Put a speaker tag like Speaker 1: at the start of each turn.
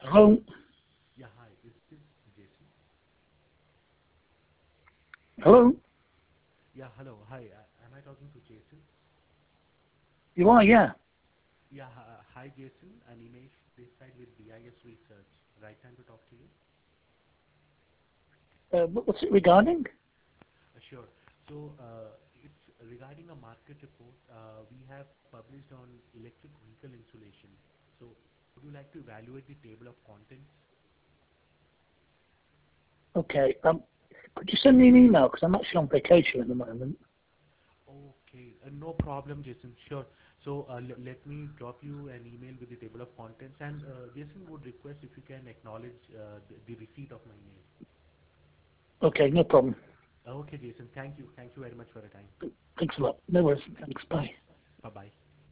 Speaker 1: Hello?
Speaker 2: Yeah, hi. Is this Jason?
Speaker 1: Hello?
Speaker 2: Yeah, hello. Hi. Am I talking to Jason?
Speaker 1: You are, yeah.
Speaker 2: Yeah, hi, Jason. Animesh this side with BIS Research. Right time to talk to you?
Speaker 1: What's it regarding?
Speaker 2: Sure. So, it's regarding a market report we have published on electric vehicle insulation. So, would you like to evaluate the table of contents?
Speaker 1: Okay. Could you send me an email? Because I'm actually on vacation at the moment.
Speaker 2: Okay, no problem, Jason. Sure. So let me drop you an email with the table of contents, and Jason would request if you can acknowledge the receipt of my mail.
Speaker 1: Okay, no problem.
Speaker 2: Okay, Jason. Thank you. Thank you very much for your time.
Speaker 1: Thanks a lot. No worries. Thanks. Bye.